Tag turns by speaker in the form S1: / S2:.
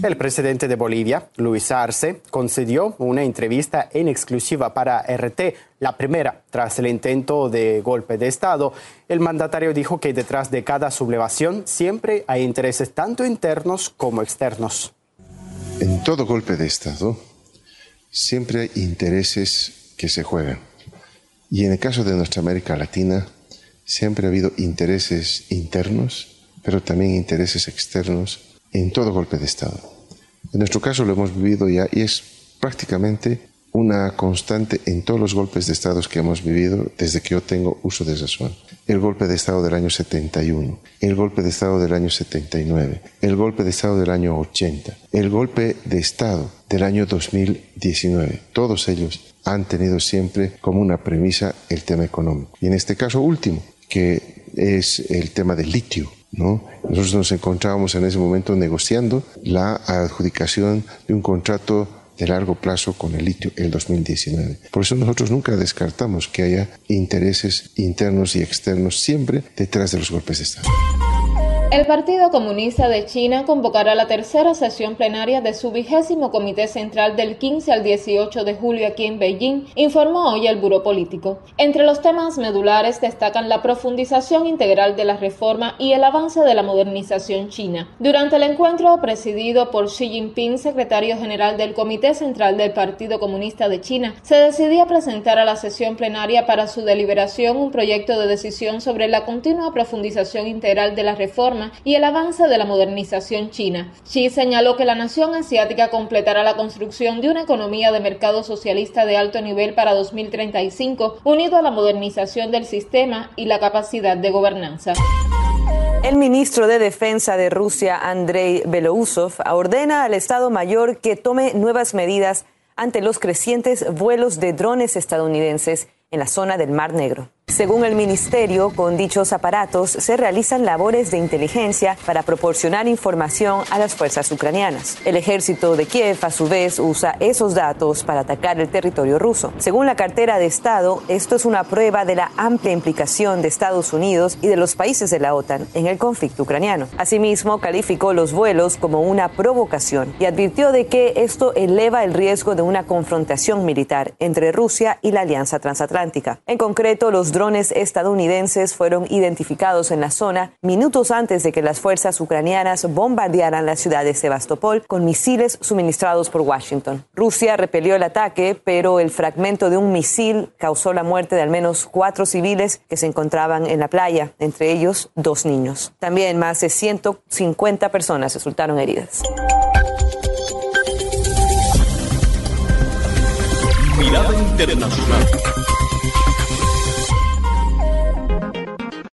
S1: El presidente de Bolivia, Luis Arce, concedió una entrevista en exclusiva para RT, la primera tras el intento de golpe de Estado. El mandatario dijo que detrás de cada sublevación siempre hay intereses tanto internos como externos.
S2: En todo golpe de Estado siempre hay intereses que se juegan. Y en el caso de nuestra América Latina siempre ha habido intereses internos, pero también intereses externos en todo golpe de Estado. En nuestro caso lo hemos vivido ya y es prácticamente una constante en todos los golpes de Estado que hemos vivido desde que yo tengo uso de razón. El golpe de Estado del año 71, el golpe de Estado del año 79, el golpe de Estado del año 80, el golpe de Estado del año 2019. Todos ellos han tenido siempre como una premisa el tema económico. Y en este caso último, que es el tema del litio, ¿no? Nosotros nos encontrábamos en ese momento negociando la adjudicación de un contrato de largo plazo con el litio el 2019. Por eso nosotros nunca descartamos que haya intereses internos y externos siempre detrás de los golpes de Estado.
S3: El Partido Comunista de China convocará la tercera sesión plenaria de su 20º Comité Central del 15 al 18 de julio aquí en Beijing, informó hoy el Buró Político. Entre los temas medulares destacan la profundización integral de la reforma y el avance de la modernización china. Durante el encuentro presidido por Xi Jinping, secretario general del Comité Central del Partido Comunista de China, se decidía presentar a la sesión plenaria para su deliberación un proyecto de decisión sobre la continua profundización integral de la reforma y el avance de la modernización china. Xi señaló que la nación asiática completará la construcción de una economía de mercado socialista de alto nivel para 2035, unido a la modernización del sistema y la capacidad de gobernanza.
S4: El ministro de Defensa de Rusia, Andrei Belousov, ordena al Estado Mayor que tome nuevas medidas ante los crecientes vuelos de drones estadounidenses en la zona del Mar Negro. Según el ministerio, con dichos aparatos se realizan labores de inteligencia para proporcionar información a las fuerzas ucranianas. El ejército de Kiev, a su vez, usa esos datos para atacar el territorio ruso. Según la cartera de Estado, esto es una prueba de la amplia implicación de Estados Unidos y de los países de la OTAN en el conflicto ucraniano. Asimismo, calificó los vuelos como una provocación y advirtió de que esto eleva el riesgo de una confrontación militar entre Rusia y la Alianza Transatlántica. En concreto, los drones estadounidenses fueron identificados en la zona minutos antes de que las fuerzas ucranianas bombardearan la ciudad de Sebastopol con misiles suministrados por Washington. Rusia repelió el ataque, pero el fragmento de un misil causó la muerte de al menos 4 civiles que se encontraban en la playa, entre ellos 2 niños. También más de 150 personas resultaron heridas.
S5: Mirada Internacional.